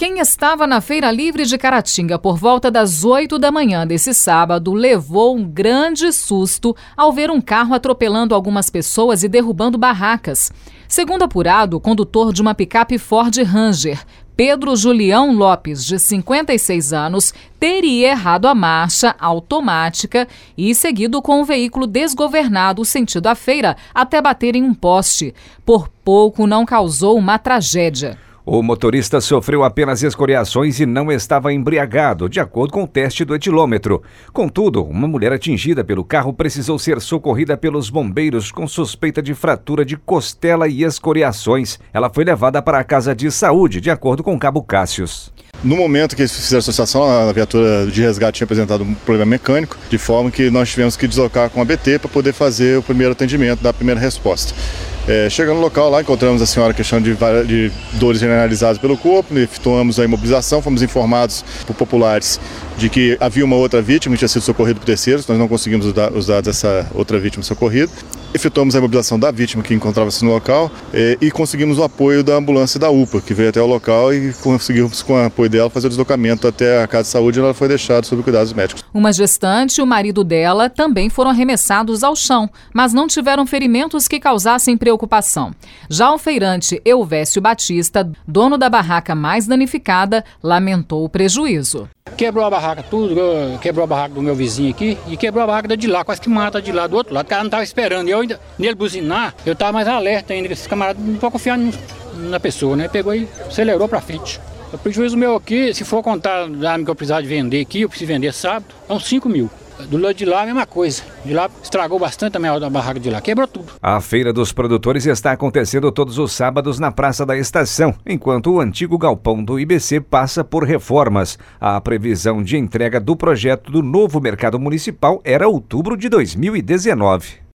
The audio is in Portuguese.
Quem estava na Feira Livre de Caratinga por volta das 8 da manhã desse sábado levou um grande susto ao ver um carro atropelando algumas pessoas e derrubando barracas. Segundo apurado, o condutor de uma picape Ford Ranger, Pedro Julião Lopes, de 56 anos, teria errado a marcha automática e seguido com o veículo desgovernado sentido à feira até bater em um poste. Por pouco não causou uma tragédia. O motorista sofreu apenas escoriações e não estava embriagado, de acordo com o teste do etilômetro. Contudo, uma mulher atingida pelo carro precisou ser socorrida pelos bombeiros com suspeita de fratura de costela e escoriações. Ela foi levada para a casa de saúde, de acordo com o cabo Cássius. No momento que eles fizeram a associação, a viatura de resgate tinha apresentado um problema mecânico, de forma que nós tivemos que deslocar com a BT para poder fazer o primeiro atendimento, dar a primeira resposta. Chegando no local lá, encontramos a senhora queixando de dores generalizadas pelo corpo, efetuamos a imobilização, fomos informados por populares de que havia uma outra vítima que tinha sido socorrida por terceiros, nós não conseguimos os dados dessa outra vítima socorrida. Efetuamos a imobilização da vítima que encontrava-se no local e conseguimos o apoio da ambulância da UPA, que veio até o local e conseguimos, com o apoio dela, fazer o deslocamento até a casa de saúde e ela foi deixada sob cuidados médicos. Uma gestante e o marido dela também foram arremessados ao chão, mas não tiveram ferimentos que causassem preocupação. Já o feirante Elvésio Batista, dono da barraca mais danificada, lamentou o prejuízo. Quebrou a barraca tudo, quebrou a barraca do meu vizinho aqui e quebrou a barraca de lá, quase que mata de lá do outro lado. O cara não estava esperando, eu ainda, nele buzinar, eu estava mais alerta ainda, que esses camaradas não podem confiar na pessoa, né? Pegou e acelerou para frente. O prejuízo meu aqui, se for contar da arma que eu precisava de vender aqui, eu preciso vender sábado, é uns 5 mil. Do lado de lá, a mesma coisa. De lá estragou bastante também a barraca de lá, quebrou tudo. A Feira dos Produtores está acontecendo todos os sábados na Praça da Estação, enquanto o antigo galpão do IBC passa por reformas. A previsão de entrega do projeto do novo mercado municipal era outubro de 2019.